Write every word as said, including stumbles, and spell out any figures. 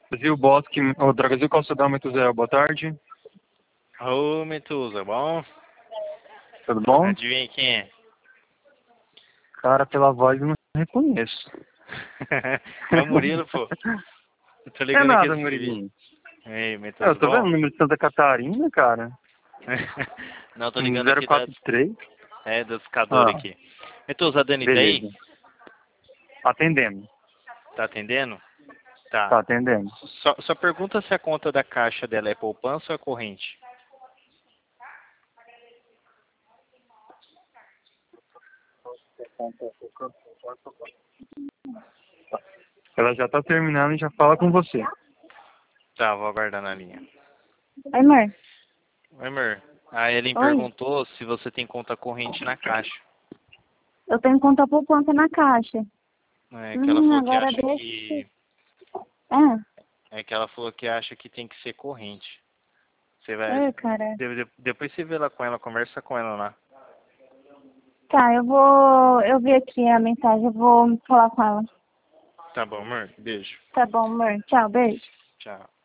Brasil Bosque, o Dragazil Calçadão, Metuzel, boa tarde. Ô, Metusa, bom? Tudo bom? Adivinha quem é? Cara, pela voz eu não reconheço. É o Murilo, pô. Eu tô É ligando aqui nada, esse vídeo. Murilinho. Ei, É, Metusa, eu tô vendo o bom? número de Santa Catarina, cara. Não, tô Um ligando zero aqui da, quatro três. é, da discadora Ah, aqui. Metusa, a Dani tá beleza. aí? Atendendo. Tá atendendo? Tá. Tá atendendo. Só, só pergunta se a conta da caixa dela é poupança ou é corrente. Ela já tá terminando e já fala com você. Tá, vou aguardar na linha. Oi, amor. Oi, amor. A Ellen Oi. perguntou se você tem conta corrente na caixa. Eu tenho conta poupança na caixa. É que ela Hum, falou que agora acha deixa. que. Ah, É que ela falou que acha que tem que ser corrente. Você vai. é, cara. de- de- Depois você vê lá com ela, conversa com ela lá. Tá, eu vou. Eu vi aqui a mensagem, eu vou falar com ela. Tá bom, amor. Beijo. Tá bom, amor. Tchau, beijo. Tchau.